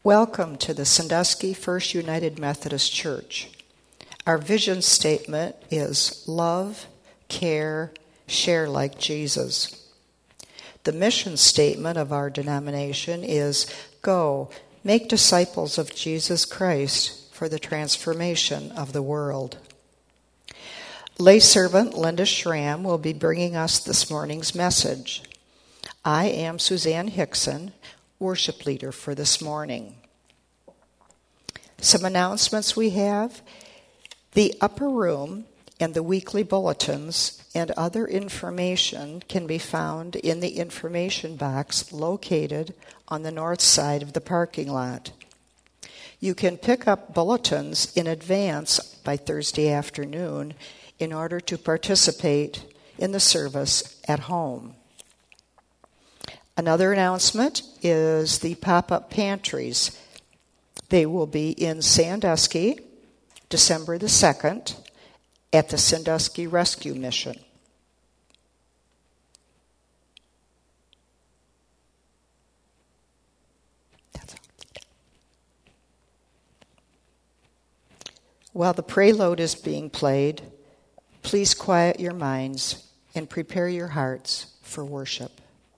Welcome to the Sandusky First United Methodist Church. Our vision statement is love, care, share like Jesus. The mission statement of our denomination is go, make disciples of Jesus Christ for the transformation of the world. Lay servant Linda Schramm will be bringing us this morning's message. I am Suzanne Hickson, worship leader for this morning. Some announcements we have. The upper room and the weekly bulletins and other information can be found in the information box located on the north side of the parking lot. You can pick up bulletins in advance by Thursday afternoon in order to participate in the service at home. Another announcement is the pop-up pantries. They will be in Sandusky, December the 2nd, at the Sandusky Rescue Mission. While the prelude is being played, please quiet your minds and prepare your hearts for worship.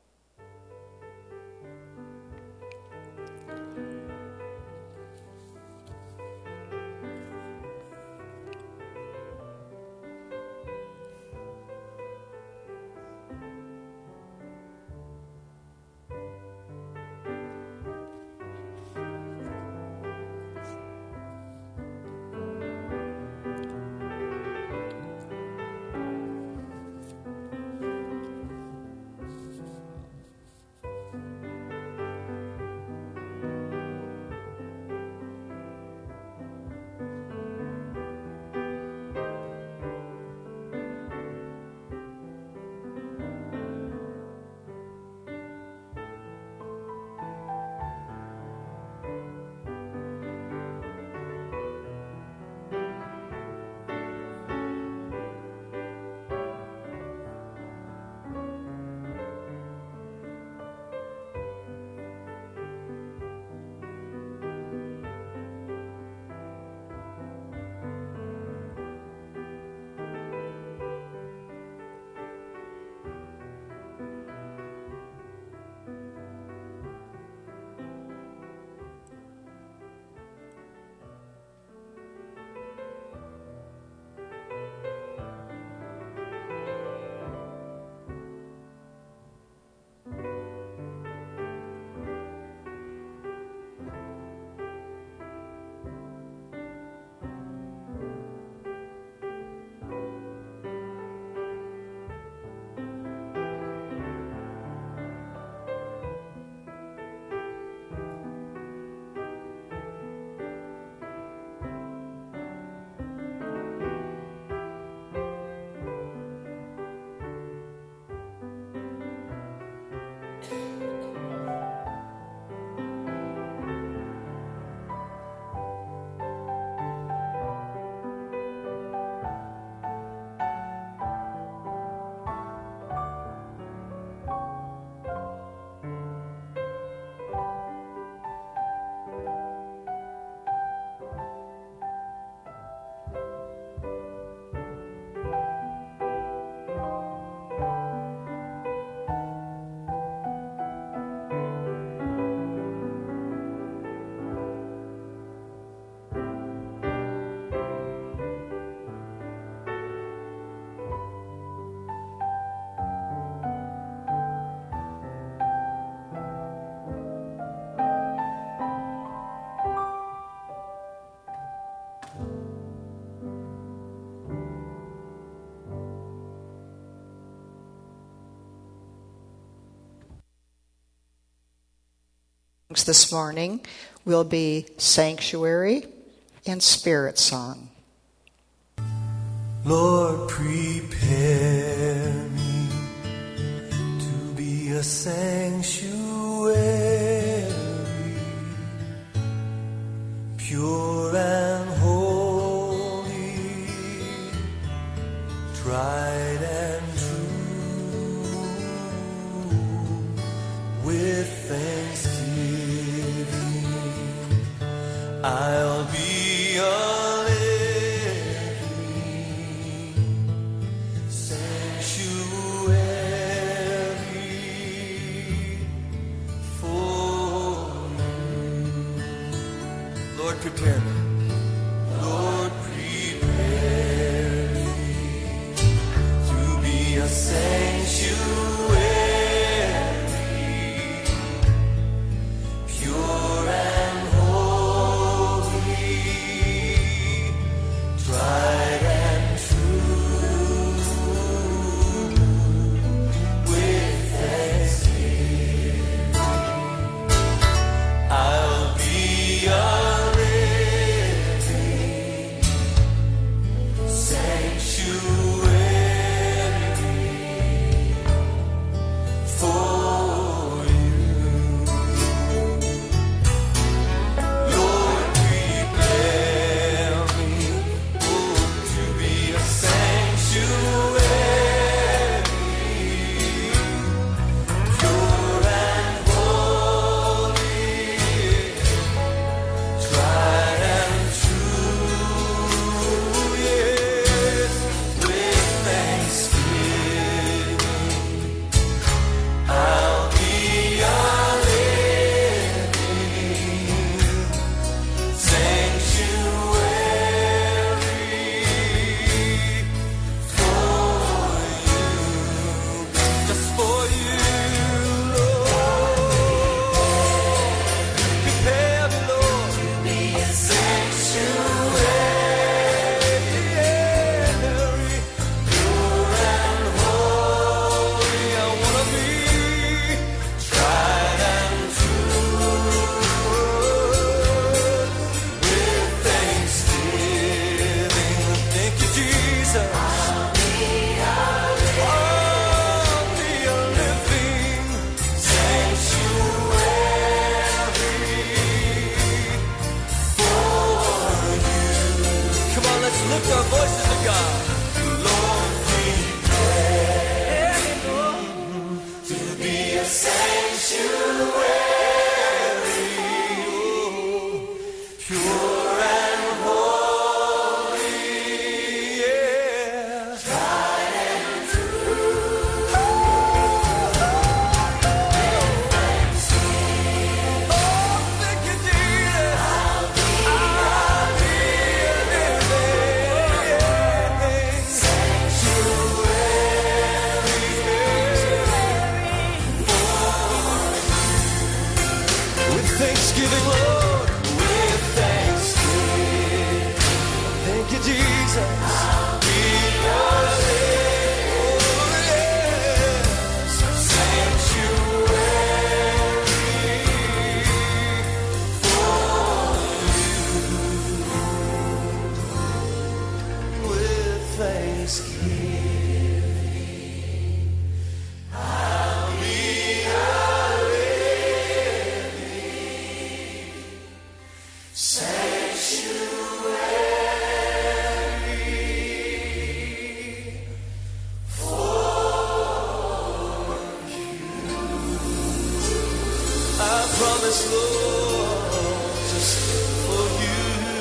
This morning will be Sanctuary and Spirit Song. Lord, prepare me to be a sanctuary, pure and holy, tried and true, with thanksgiving. I'll be a living sanctuary for you. Lord, prepare me. Lord, prepare me to be a sanctuary, pure and holy, tried and true, with thanksgiving. I'll be a living sanctuary for you. Lord, prepare me, to be a sanctuary, pure and holy, tried and true, yes, with thanksgiving. I'll be a living sanctuary for you, just for you, Lord. Prepare me, Lord, to be a sanctuary, pure and holy. I wanna be tried and true, with thanksgiving. Thank you, Jesus. I'll be a living sanctuary for you. Come on, let's lift our voices to God. Lord, prepare me, Lord, to be a sanctuary, pure and holy, yeah, tried and true. Oh, thank you, Jesus. I'll be a living sanctuary with thanksgiving, Lord, with thanksgiving. Thank you, Jesus. I'll be a living sanctuary for you, with thanksgiving. I'll be a living sanctuary for you. I promise, Lord, just for you.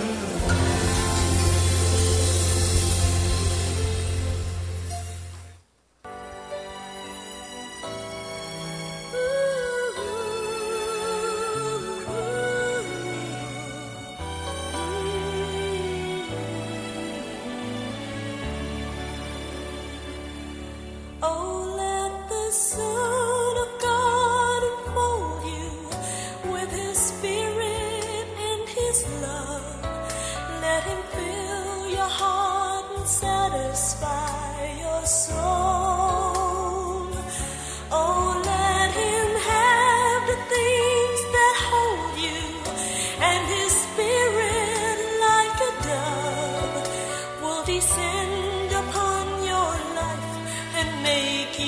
Oh, let the Son of God enfold you with His Spirit and His love. Let Him fill your heart and satisfy your soul. Oh, let Him have the things that hold you, and His Spirit, like a dove, will descend upon your life and make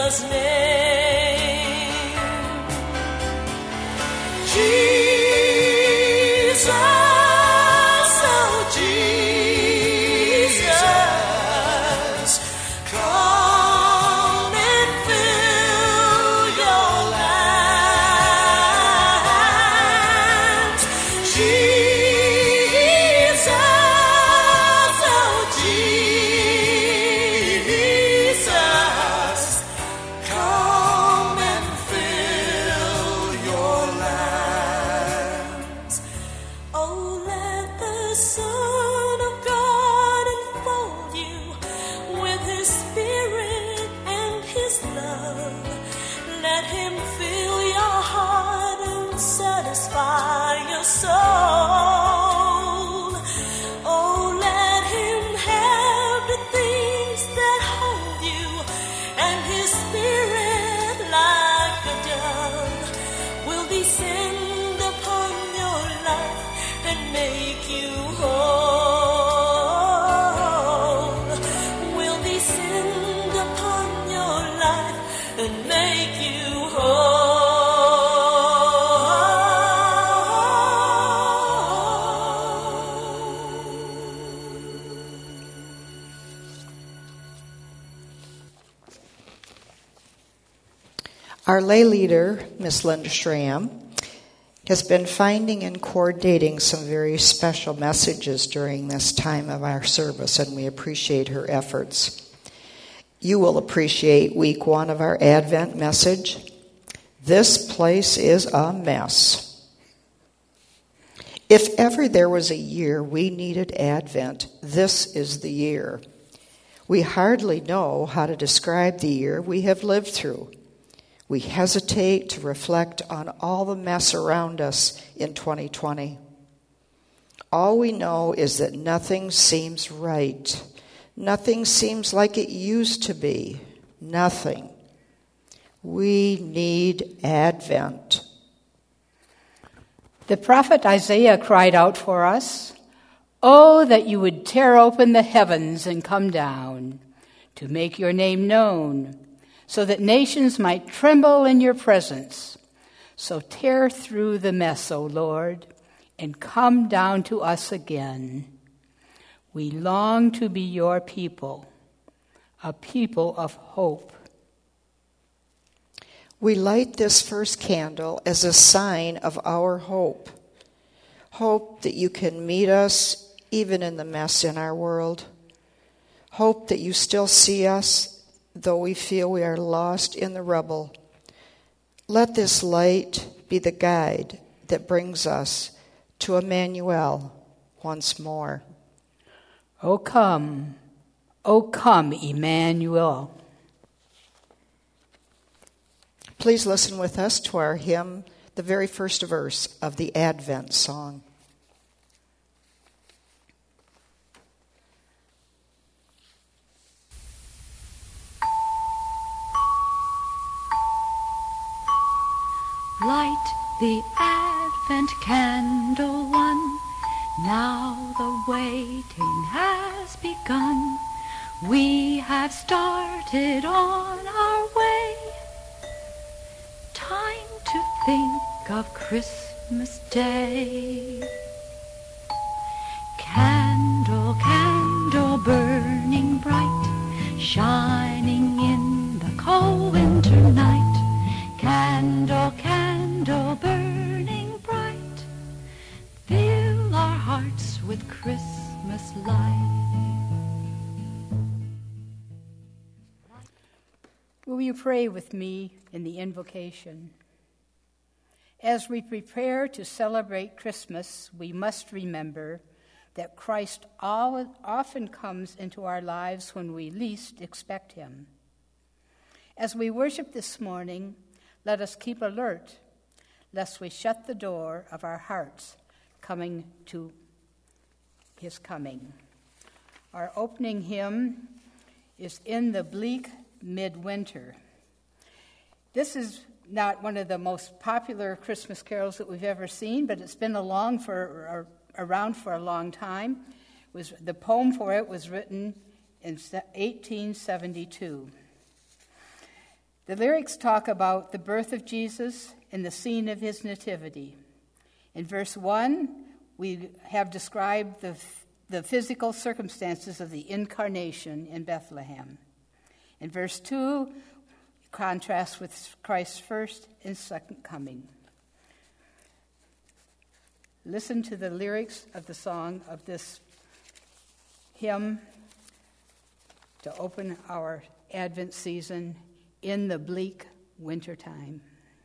Messiah's name. Jesus, oh Jesus, come and fill your lands. Jesus, oh Jesus, come and fill your lands. Oh, let the Son of God enfold you with His Spirit and His love. Let Him fill your heart and satisfy your soul. Oh, let Him have the things that hold you, and His Spirit, like a dove, will descend upon your life and make you whole. Will descend upon your life and make you whole. Our lay leader, Miss Linda Schramm, has been finding and coordinating some very special messages during this time of our service, and we appreciate her efforts. You will appreciate week 1 of our Advent message. This place is a mess. If ever there was a year we needed Advent, this is the year. We hardly know how to describe the year we have lived through. We hesitate to reflect on all the mess around us in 2020. All we know is that nothing seems right. Nothing seems like it used to be. Nothing. We need Advent. The prophet Isaiah cried out for us, "Oh, that you would tear open the heavens and come down, to make your name known, so that nations might tremble in your presence. So tear through the mess, O Lord, and come down to us again. We long to be your people, a people of hope." We light this first candle as a sign of our hope. Hope that you can meet us even in the mess in our world. Hope that you still see us though we feel we are lost in the rubble. Let this light be the guide that brings us to Emmanuel once more. O come, Emmanuel. Please listen with us to our hymn, the very first verse of the Advent song. Light the Advent candle one, now the waiting has begun. We have started on our way. Time to think of Christmas Day. Candle, candle burning bright, shining in the cold winter night. Candle, candle burning bright, fill our hearts with Christmas light. Will you pray with me in the invocation? As we prepare to celebrate Christmas, we must remember that Christ often comes into our lives when we least expect him. As we worship this morning, let us keep alert, lest we shut the door of our hearts coming to his coming. Our opening hymn is "In the Bleak Midwinter." This is not one of the most popular Christmas carols that we've ever seen, but it's been around for a long time. The poem for it was written in 1872. The lyrics talk about the birth of Jesus and the scene of his nativity. In verse 1, we have described the physical circumstances of the incarnation in Bethlehem. In verse 2, contrasts with Christ's first and second coming. Listen to the lyrics of the song of this hymn to open our Advent season, In the Bleak Wintertime.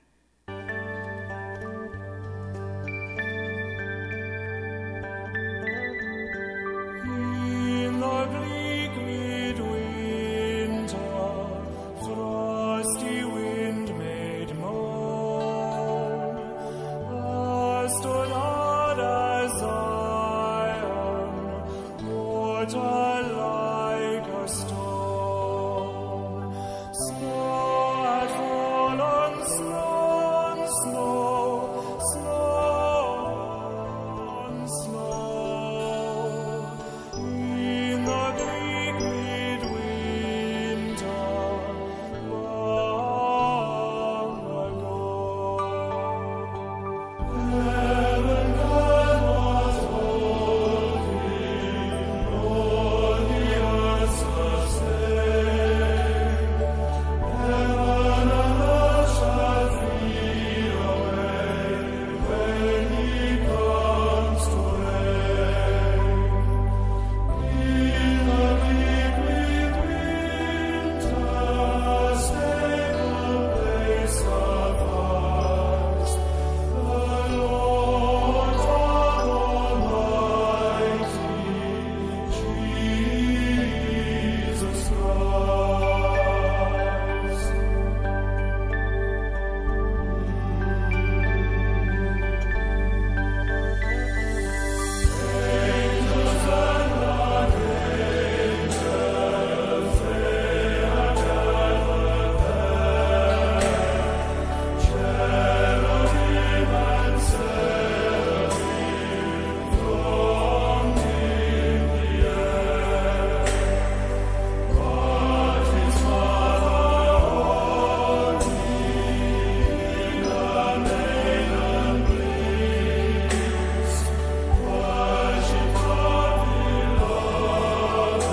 In the bleak midwinter, frosty wind made moan, stood out as Zion, water like a stone. Snow had fallen, snow on snow, snow on snow. In the bleak midwinter, long ago. Heaven cannot hold him, nor the earth sustain. Heaven and earth shall flee away when he comes to reign. In the bleak midwinter, stable place of rest, the Lord God Almighty, Jesus Christ. Angels and archangels, they have gathered there. Cherubim and seraphim thronged in the air. But his mother only in a maiden bliss worship God beloved,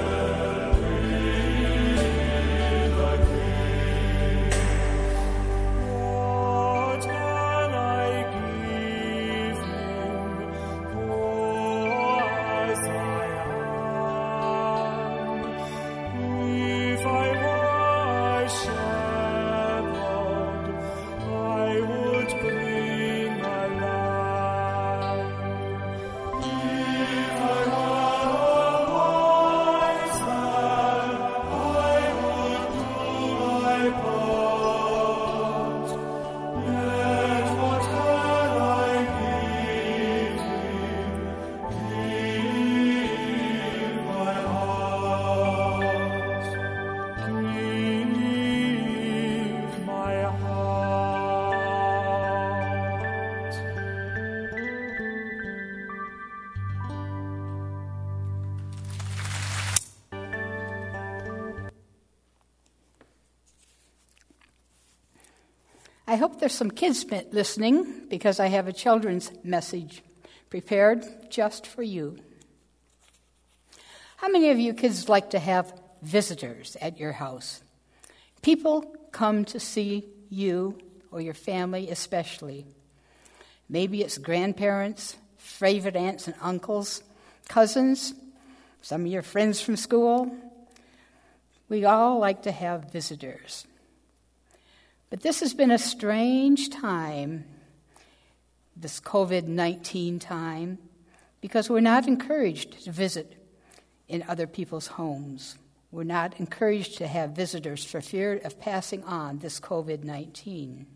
the King. What can I give him, poor as I am? If I were a shepherd, I would bring a lamb. If I were a wise man, I would do my part. Yet what can I give him? Give my heart. Give my heart. I hope there's some kids listening because I have a children's message prepared just for you. How many of you kids like to have visitors at your house? People come to see you or your family especially. Maybe it's grandparents, favorite aunts and uncles, cousins, some of your friends from school. We all like to have visitors. But this has been a strange time, this COVID-19 time, because we're not encouraged to visit in other people's homes. We're not encouraged to have visitors for fear of passing on this COVID-19.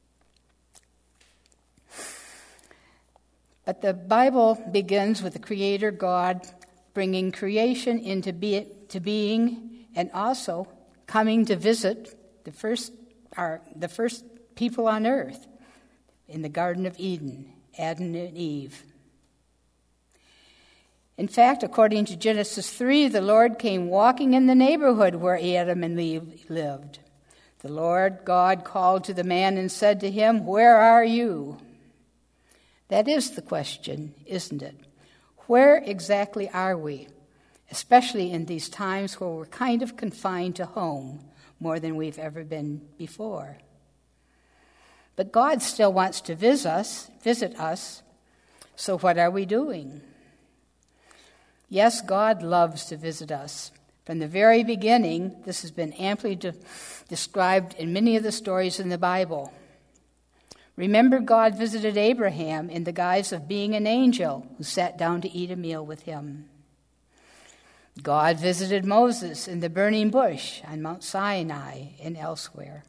But the Bible begins with the Creator God bringing creation into being and also coming to visit the first people on earth in the Garden of Eden, Adam and Eve. In fact, according to Genesis 3, the Lord came walking in the neighborhood where Adam and Eve lived. The Lord God called to the man and said to him, "Where are you?" That is the question, isn't it? Where exactly are we? Especially in these times where we're kind of confined to home more than we've ever been before. But God still wants to visit us. So what are we doing? Yes, God loves to visit us. From the very beginning, this has been amply described in many of the stories in the Bible. Remember, God visited Abraham in the guise of being an angel who sat down to eat a meal with him. God visited Moses in the burning bush on Mount Sinai and elsewhere.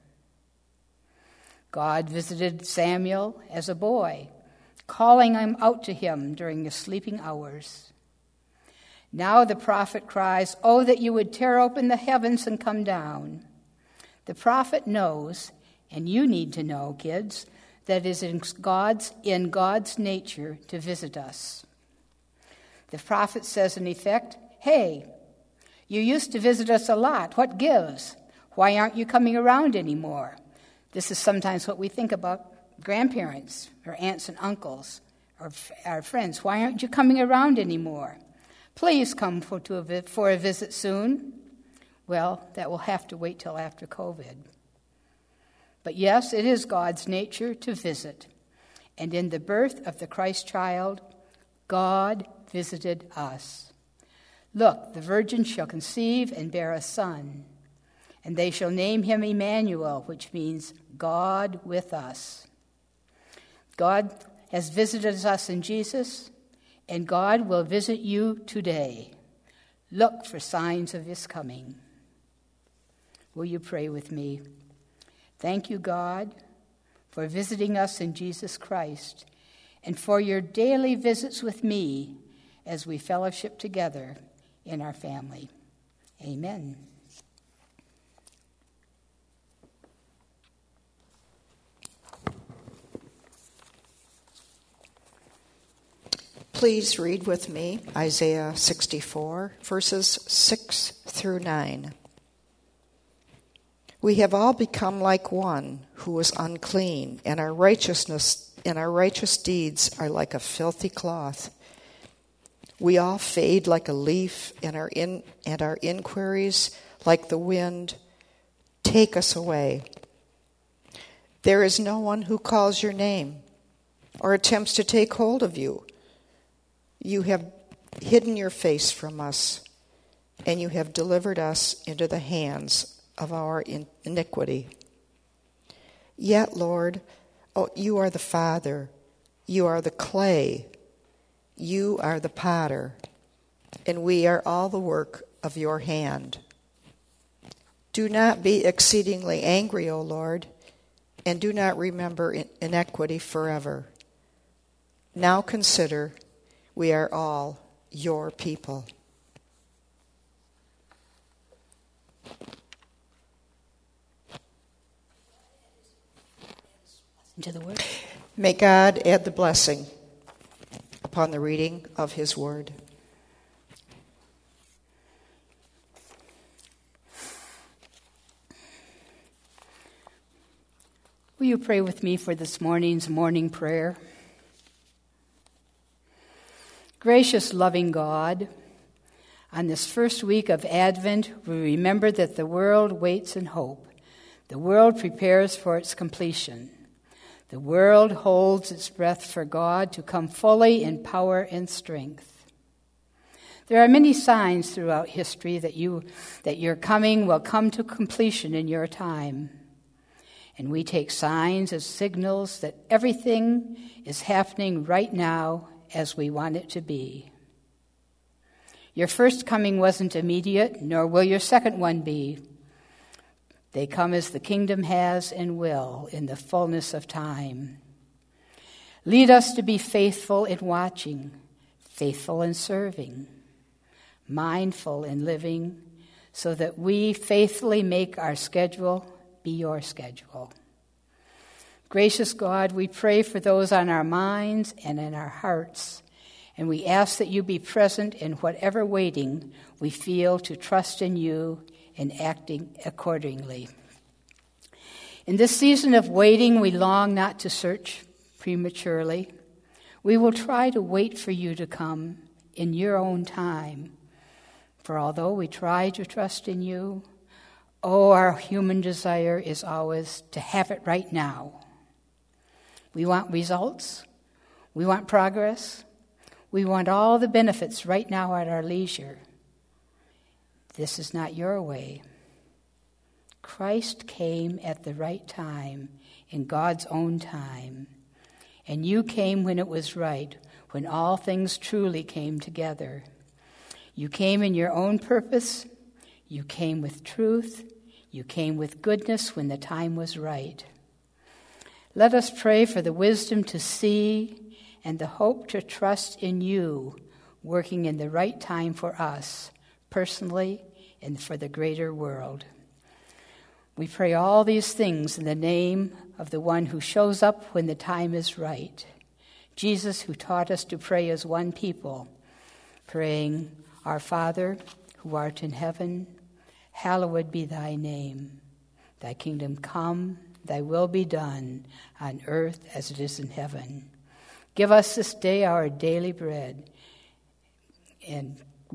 God visited Samuel as a boy, calling him out to him during the sleeping hours. Now the prophet cries, "Oh, that you would tear open the heavens and come down." The prophet knows, and you need to know, kids, that it is in God's nature to visit us. The prophet says, in effect, "Hey, you used to visit us a lot. What gives? Why aren't you coming around anymore?" This is sometimes what we think about grandparents or aunts and uncles or our friends. Why aren't you coming around anymore? Please come for a visit soon. Well, that will have to wait till after COVID. But yes, it is God's nature to visit. And in the birth of the Christ child, God visited us. "Look, the virgin shall conceive and bear a son, and they shall name him Emmanuel," which means God with us. God has visited us in Jesus, and God will visit you today. Look for signs of his coming. Will you pray with me? Thank you, God, for visiting us in Jesus Christ, and for your daily visits with me as we fellowship together in our family. Amen. Please read with me Isaiah 64, verses 6 through 9. "We have all become like one who is unclean, and our righteous deeds are like a filthy cloth. We all fade like a leaf, and our inquiries, like the wind, take us away. There is no one who calls your name or attempts to take hold of you. You have hidden your face from us, and you have delivered us into the hands of our iniquity. Yet, Lord, you are the Father, you are the clay, you are the potter, and we are all the work of your hand. Do not be exceedingly angry, O Lord, and do not remember iniquity forever. Now consider, we are all your people." Into the word. May God add the blessing upon the reading of his word. Will you pray with me for this morning's morning prayer? Gracious, loving God, on this first week of Advent, we remember that the world waits in hope. The world prepares for its completion. The world holds its breath for God to come fully in power and strength. There are many signs throughout history that your coming will come to completion in your time. And we take signs as signals that everything is happening right now as we want it to be. Your first coming wasn't immediate, nor will your second one be. They come as the kingdom has and will in the fullness of time. Lead us to be faithful in watching, faithful in serving, mindful in living, so that we faithfully make our schedule be your schedule. Gracious God, we pray for those on our minds and in our hearts, and we ask that you be present in whatever waiting we feel to trust in you and acting accordingly. In this season of waiting, we long not to search prematurely. We will try to wait for you to come in your own time. For although we try to trust in you, our human desire is always to have it right now. We want results. We want progress. We want all the benefits right now at our leisure. This is not your way. Christ came at the right time, in God's own time. And you came when it was right, when all things truly came together. You came in your own purpose. You came with truth. You came with goodness when the time was right. Let us pray for the wisdom to see and the hope to trust in you, working in the right time for us, personally and for the greater world. We pray all these things in the name of the one who shows up when the time is right, Jesus, who taught us to pray as one people, praying, Our Father, who art in heaven, hallowed be thy name. Thy kingdom come, thy will be done, on earth as it is in heaven. Give us this day our daily bread. And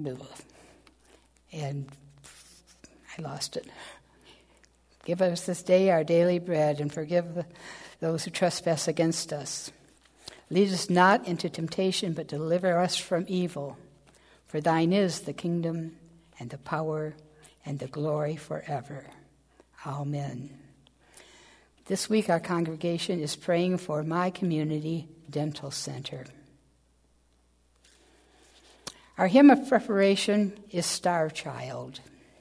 I lost it. Give us this day our daily bread, and forgive those who trespass against us. Lead us not into temptation, but deliver us from evil. For thine is the kingdom, and the power, and the glory forever. Amen. This week our congregation is praying for My Community Dental Center. Our hymn of preparation is Star Child.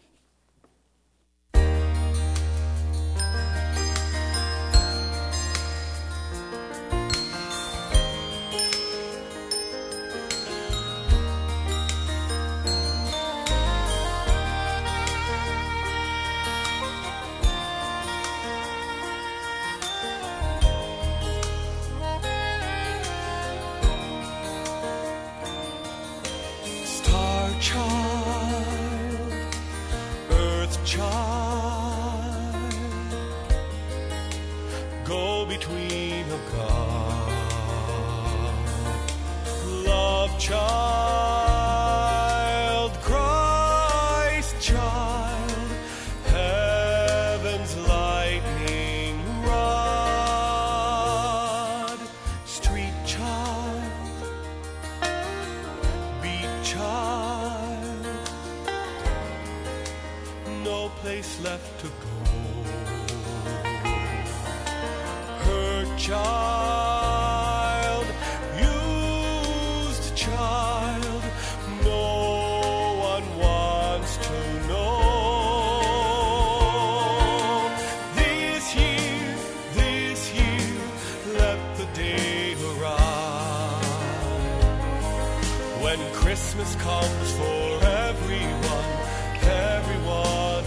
Christmas comes for everyone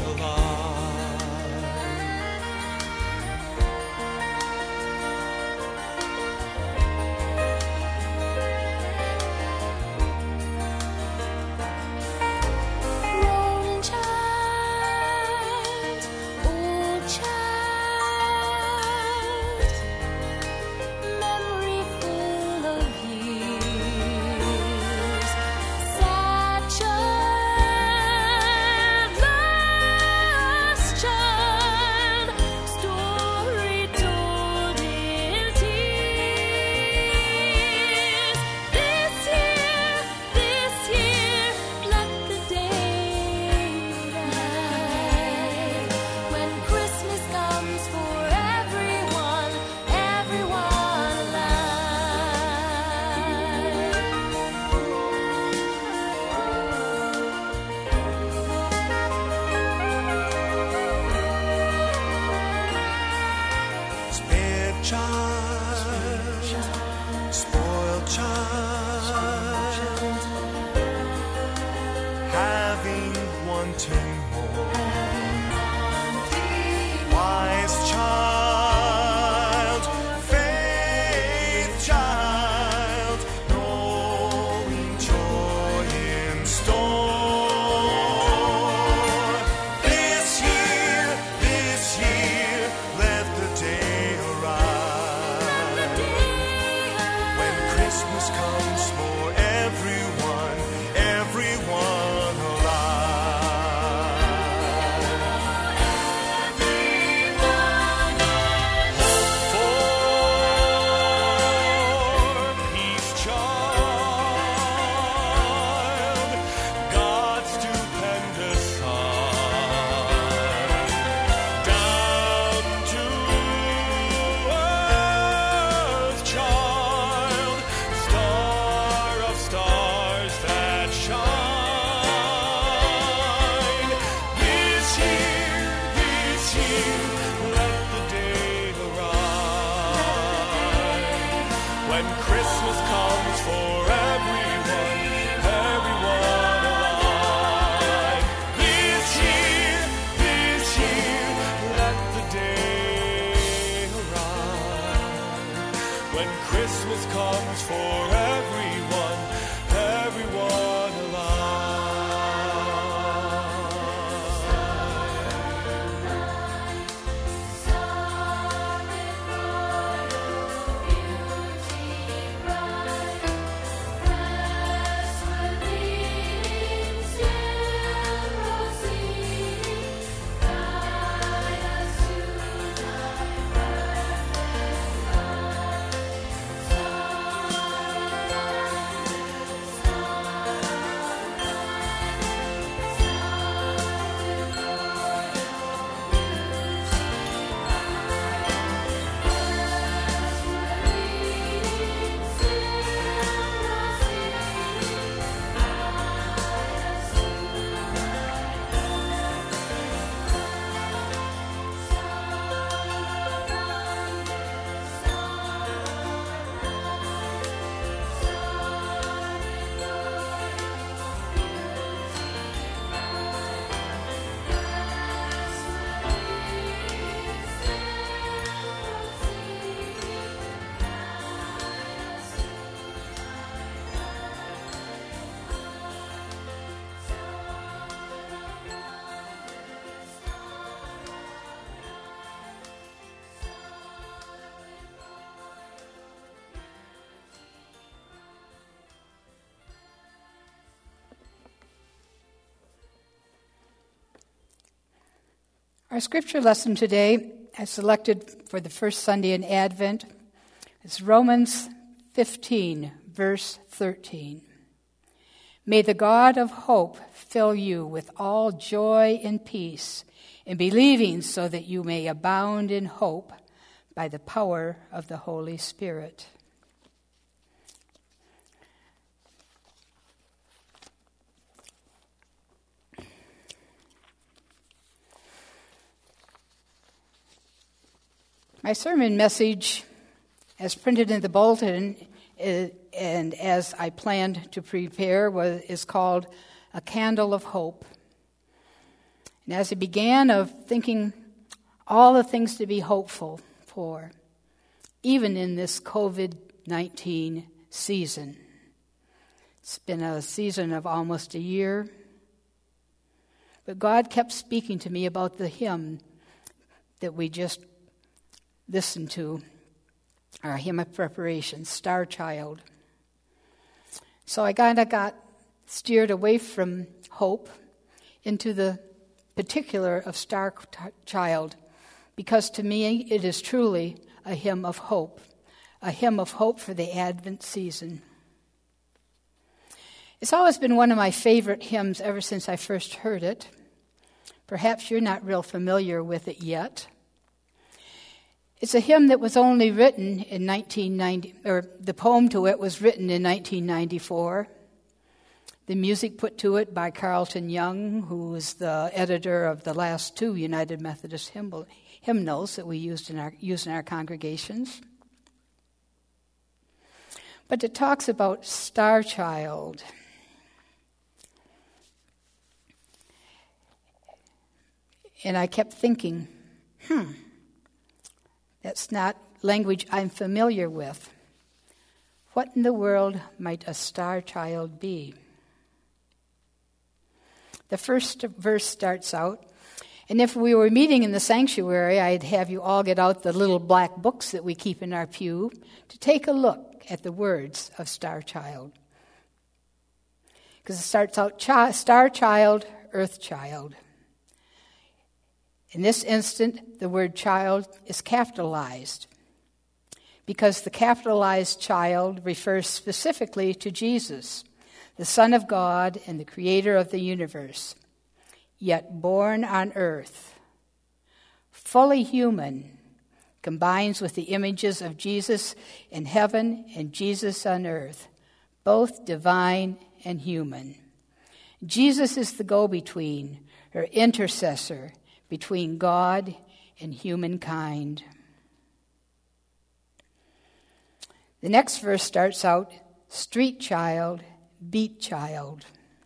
alive. for everyone Our scripture lesson today, as selected for the first Sunday in Advent, is Romans 15, verse 13. May the God of hope fill you with all joy and peace in believing, so that you may abound in hope by the power of the Holy Spirit. My sermon message, as printed in the bulletin, and as I planned to prepare, is called A Candle of Hope. And as I began of thinking all the things to be hopeful for, even in this COVID-19 season. It's been a season of almost a year. But God kept speaking to me about the hymn that we just listened to, our hymn of preparation, Star Child. So I kind of got steered away from hope into the particular of Star Child, because to me it is truly a hymn of hope for the Advent season. It's always been one of my favorite hymns ever since I first heard it. Perhaps you're not real familiar with it yet. It's a hymn that was only written in 1990, or the poem to it was written in 1994. The music put to it by Carlton Young, who was the editor of the last two United Methodist hymnals that we use in our congregations. But it talks about Star Child. And I kept thinking, that's not language I'm familiar with. What in the world might a star child be? The first verse starts out, and if we were meeting in the sanctuary, I'd have you all get out the little black books that we keep in our pew to take a look at the words of Star Child. Because it starts out, Star Child, Earth Child. In this instant, the word child is capitalized because the capitalized child refers specifically to Jesus, the Son of God and the Creator of the universe, yet born on earth, fully human, combines with the images of Jesus in heaven and Jesus on earth, both divine and human. Jesus is the go-between, or intercessor, between God and humankind. The next verse starts out, street child, beat child.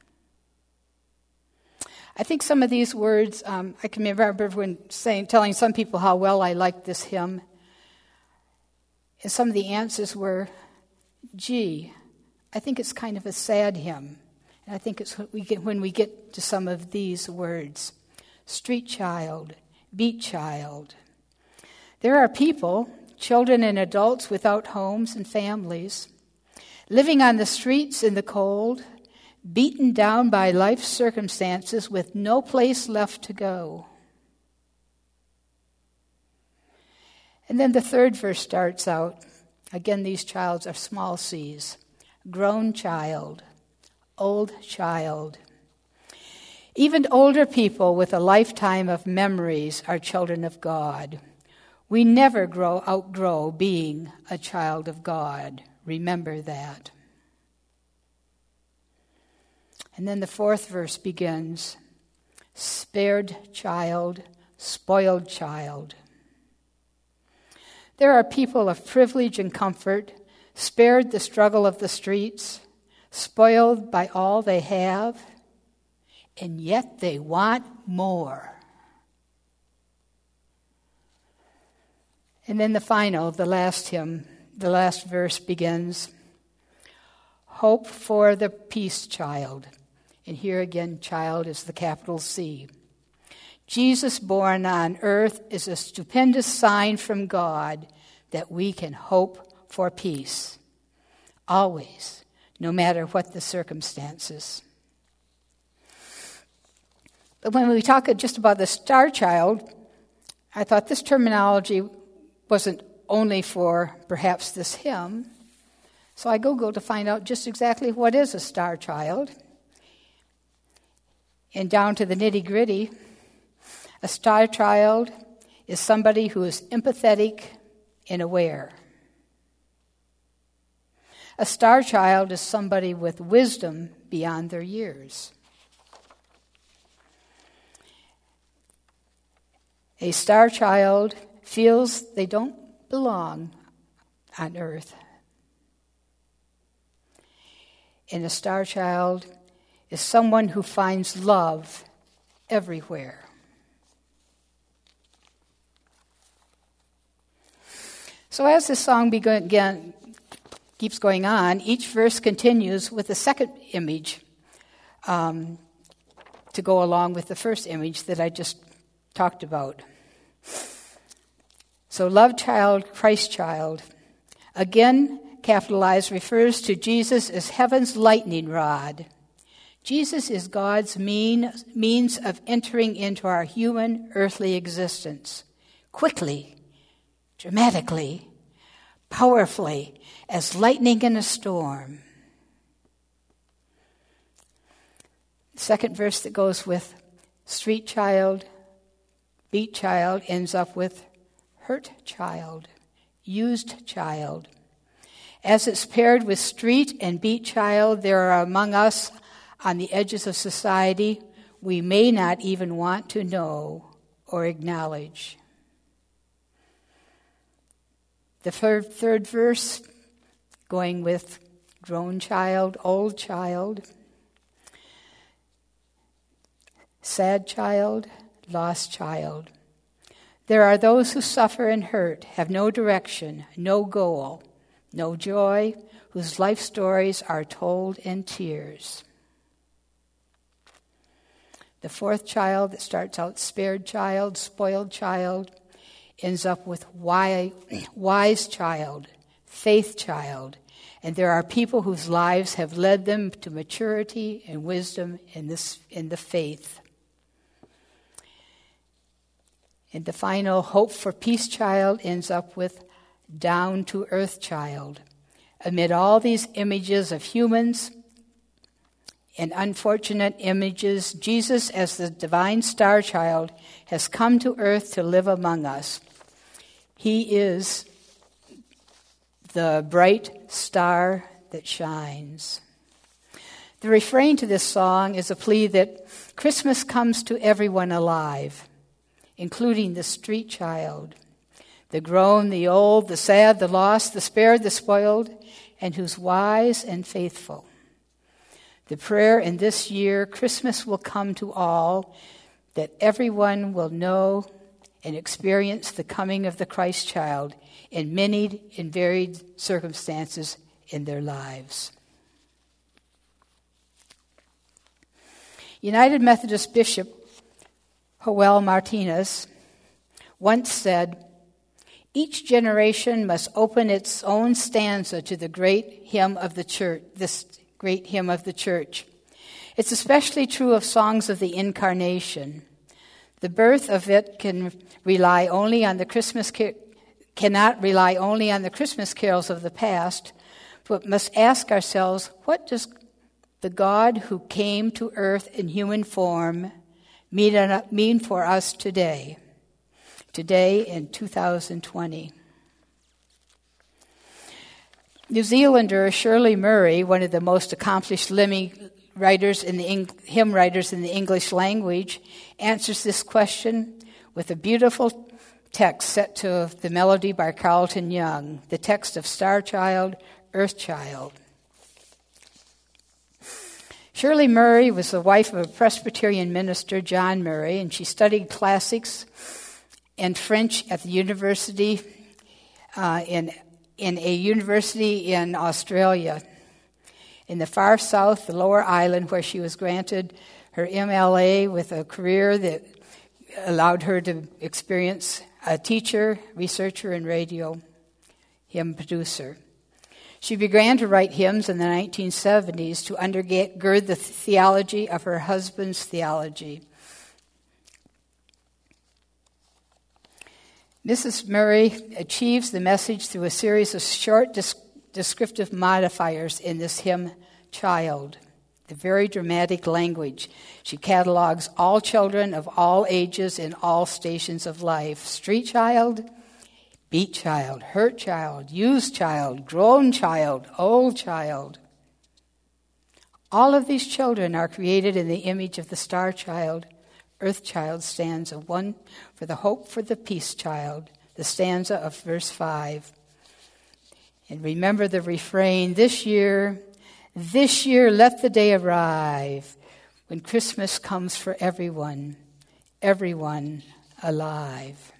I think some of these words, I can remember when telling some people how well I liked this hymn. And some of the answers were, Gee, I think it's kind of a sad hymn. And I think it's when we get to some of these words. Street child, beat child. There are people, children and adults without homes and families, living on the streets in the cold, beaten down by life's circumstances with no place left to go. And then the third verse starts out. Again, these childs are small c's. Grown child, old child. Even older people with a lifetime of memories are children of God. We never outgrow being a child of God. Remember that. And then the fourth verse begins, spared child, spoiled child. There are people of privilege and comfort, spared the struggle of the streets, spoiled by all they have, and yet they want more. And then the last verse begins, hope for the peace child. And here again, child is the capital C. Jesus born on earth is a stupendous sign from God that we can hope for peace. Always, no matter what the circumstances. But when we talk just about the star child, I thought this terminology wasn't only for perhaps this hymn. So I Googled to find out just exactly what is a star child. And down to the nitty-gritty, a star child is somebody who is empathetic and aware. A star child is somebody with wisdom beyond their years. A star child feels they don't belong on earth. And a star child is someone who finds love everywhere. So as this song keeps going on, each verse continues with a second image to go along with the first image that I just talked about. So love child, Christ child, again capitalized, refers to Jesus as heaven's lightning rod. Jesus is God's means of entering into our human earthly existence quickly, dramatically, powerfully, as lightning in a storm. The second verse that goes with street child, beat child, ends up with hurt child, used child. As it's paired with street and beat child, there are among us on the edges of society we may not even want to know or acknowledge. The third verse, going with grown child, old child, sad child, lost child. There are those who suffer and hurt, have no direction, no goal, no joy, whose life stories are told in tears. The fourth child that starts out spared child, spoiled child, ends up with wise child, faith child. And there are people whose lives have led them to maturity and wisdom in the faith. And the final hope for peace child ends up with down to earth child. Amid all these images of humans and unfortunate images, Jesus, as the divine star child, has come to earth to live among us. He is the bright star that shines. The refrain to this song is a plea that Christmas comes to everyone alive, including the street child, the grown, the old, the sad, the lost, the spared, the spoiled, and who's wise and faithful. The prayer in this year, Christmas will come to all, that everyone will know and experience the coming of the Christ child in many and varied circumstances in their lives. United Methodist Bishop Joel Martinez once said, "Each generation must open its own stanza to the great hymn of the church, this great hymn of the church. It's especially true of songs of the Incarnation. The birth of it cannot rely only on the Christmas carols of the past, but must ask ourselves, what does the God who came to earth in human form mean for us today in 2020? New Zealander Shirley Murray, one of the most accomplished hymn writers in the English language, answers this question with a beautiful text set to the melody by Carlton Young, the text of Star Child, Earth Child. Shirley Murray was the wife of a Presbyterian minister, John Murray, and she studied classics and French at the university in a university in Australia. In the far south, the Lower Island, where she was granted her MLA with a career that allowed her to experience a teacher, researcher, and radio hymn producer. She began to write hymns in the 1970s to undergird the theology of her husband's theology. Mrs. Murray achieves the message through a series of short descriptive modifiers in this hymn, Child, the very dramatic language. She catalogs all children of all ages in all stations of life: street child, beat child, hurt child, used child, grown child, old child. All of these children are created in the image of the Star Child, Earth Child stanza 1 for the Hope for the Peace Child, the stanza of verse 5. And remember the refrain, this year, let the day arrive when Christmas comes for everyone alive.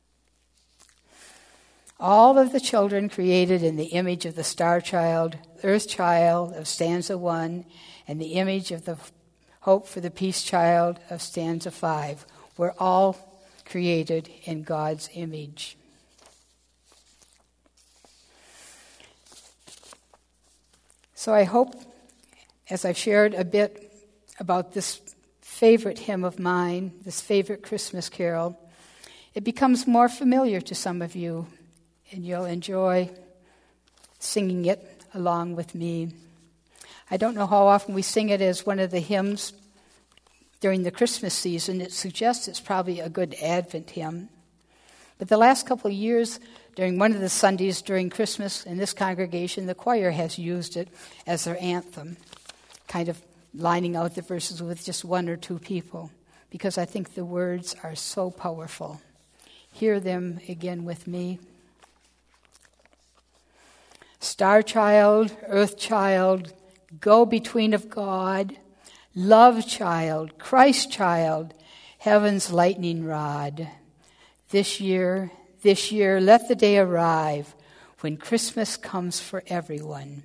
All of the children created in the image of the Star Child, Earth Child of stanza 1, and the image of the Hope for the Peace Child of stanza 5 were all created in God's image. So I hope, as I've shared a bit about this favorite hymn of mine, this favorite Christmas carol, it becomes more familiar to some of you, and you'll enjoy singing it along with me. I don't know how often we sing it as one of the hymns during the Christmas season. It suggests it's probably a good Advent hymn. But the last couple of years, during one of the Sundays during Christmas in this congregation, the choir has used it as their anthem, kind of lining out the verses with just one or two people, because I think the words are so powerful. Hear them again with me. Star child, earth child, go-between of God, love child, Christ child, heaven's lightning rod. This year, let the day arrive when Christmas comes for everyone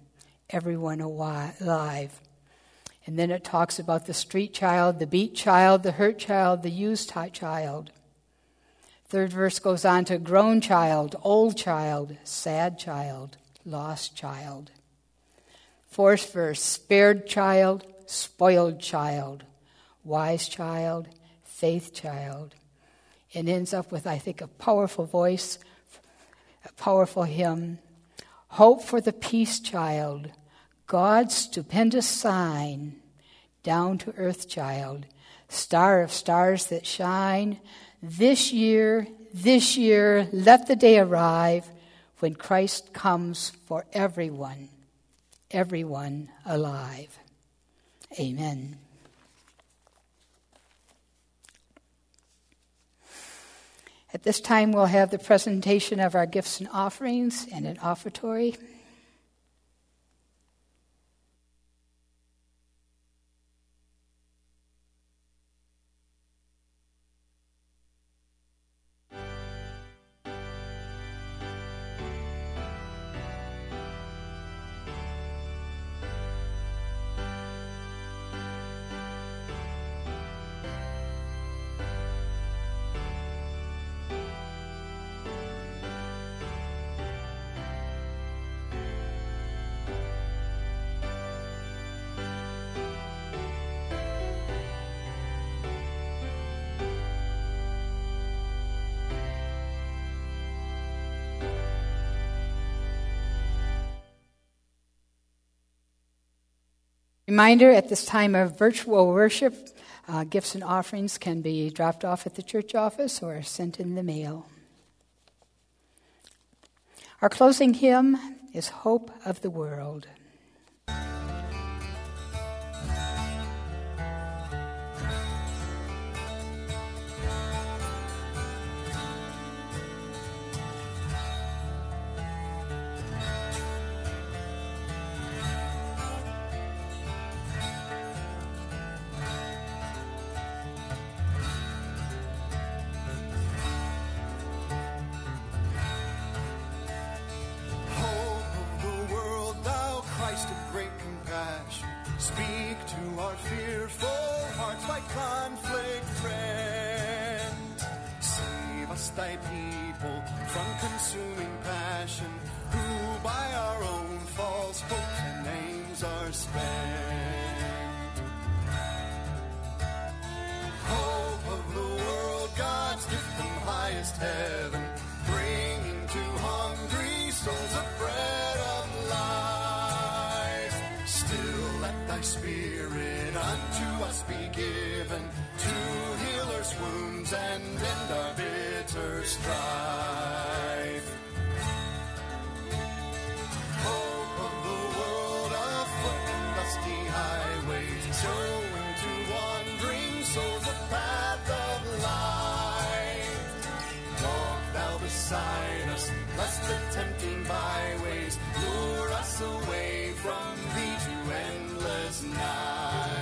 alive. And then it talks about the street child, the beat child, the hurt child, the used child. Third verse goes on to grown child, old child, sad child, lost child. Fourth verse, spared child, spoiled child, wise child, faith child. It ends up with, I think, a powerful voice, a powerful hymn. Hope for the peace child, God's stupendous sign, down to earth child, star of stars that shine. This year, let the day arrive when Christ comes for everyone alive. Amen. At this time, we'll have the presentation of our gifts and offerings and an offertory. Reminder, at this time of virtual worship, gifts and offerings can be dropped off at the church office or sent in the mail. Our closing hymn is Hope of the World. Speak to our fearful hearts by conflict rent. Save us, thy people, from consuming passion, who by our own false hopes and aims are spent. Hope of the world, God's gift from highest heaven, bringing to hungry souls a bread of life. Still let thy Spirit unto us be given, to heal earth's wounds and end our bitter strife. Hope of the world, afoot in dusty highways, showing to wandering souls a path of light. Walk thou beside us, lest the tempting byways lure us away from thee to endless night.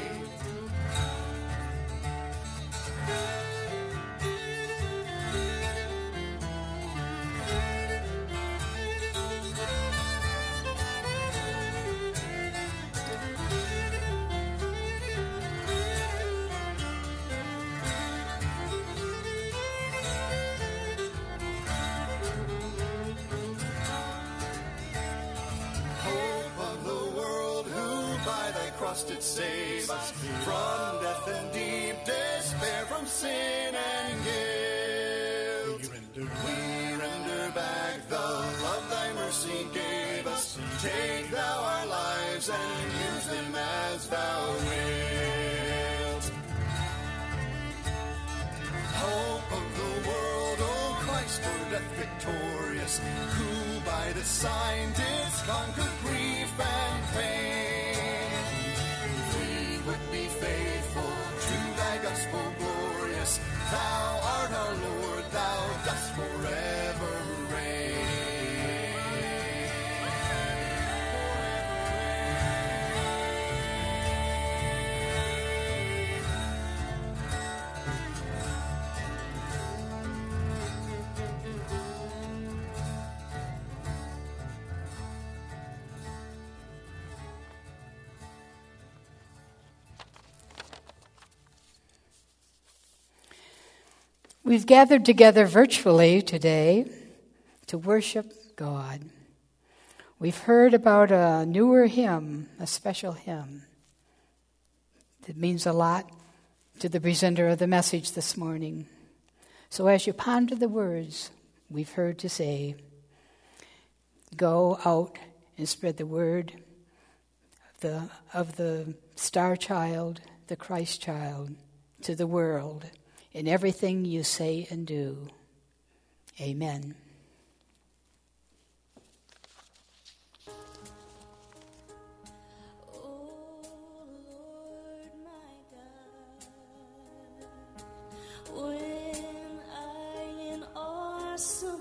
Did save us from death and deep despair, from sin and guilt. We render back the love thy mercy gave us. Take thou our lives and use them as thou wilt. Hope of the world, O Christ, O death victorious, who by the sign didst conquer grief and pain. Would be faithful to thy gospel glorious. Thou art our Lord, thou dost forever reign. We've gathered together virtually today to worship God. We've heard about a newer hymn, a special hymn that means a lot to the presenter of the message this morning. So as you ponder the words we've heard to say, go out and spread the word of the star child, the Christ child, to the world in everything you say and do. Amen. Oh Lord my God, when I in awesome